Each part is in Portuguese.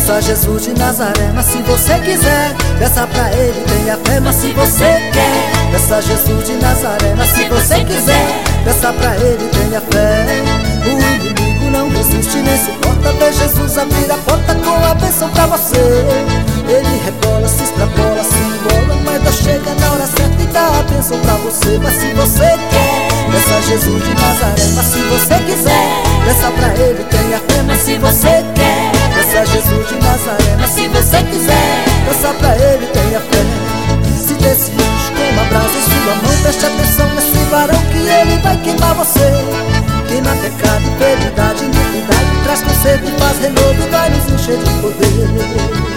peça a Jesus de Nazaré. Mas se você quiser, peça pra ele, tenha fé. Mas se você quer, peça a Jesus de Nazaré. Mas se você quiser, peça pra ele, tenha fé. O inimigo não resiste nem suporta ver Jesus abrir a porta com a bênção pra você. Ele rebola, se extrapola, se embola, mas Deus chega na hora certa e dá a bênção pra você. Mas se você quer, peça a Jesus de Nazaré. Mas se você quiser, peça pra ele, tenha fé. Mas se você quer, peça a Jesus de Nazaré. Mas se você quiser, peça pra ele, tenha fé. Se decidir como a brasa em sua mão, preste atenção nesse varão que ele vai queimar você. Queima pecado, impiedade, iniquidade, traz conserto e faz renovo e vai nos encher de poder.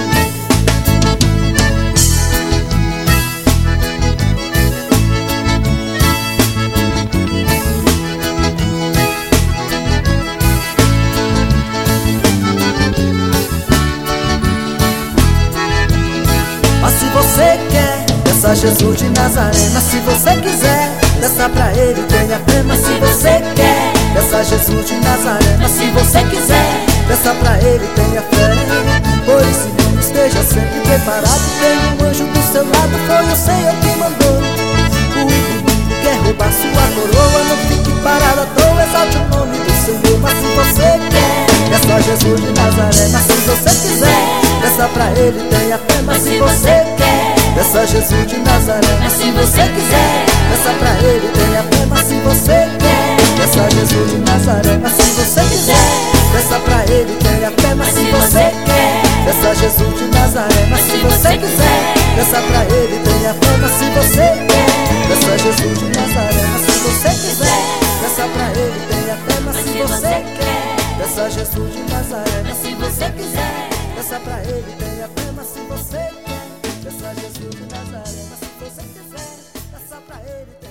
Mas se você quer, peça a Jesus de Nazaré. Mas se você quiser, peça pra ele, tenha fé. Mas se você quer, peça a Jesus de Nazaré. Mas se você quiser, peça pra ele, tenha fé. Por isso não esteja sempre preparado, tem um anjo do seu lado, foi o Senhor quem mandou. O inimigo quer roubar sua coroa, não fique parado à toa, exalte o nome do Senhor. Mas se você quer, peça a Jesus de Nazaré. Mas se você quiser, peça pra ele, tenha fé. Mas se você quer, peça a Jesus de Nazaré. Mas se você quiser, peça pra ele, tenha fé. Mas se você quer, peça a Jesus de Nazaré. Mas se você quiser, peça pra ele, tenha fé. Mas se você quer, peça a Jesus de Nazaré. Mas se você quiser, peça pra ele, tenha fé. Mas se você quer, peça a Jesus de Nazaré. Mas se você quiser, peça pra ele, tenha fé. Mas se você quer, peça a Jesus de Nazaré. Mas se você quiser, peça pra ele, tenha fé. Mas se você quer, peça a Jesus de Nazaré. Mas se você quiser, peça pra ele, tenha fé.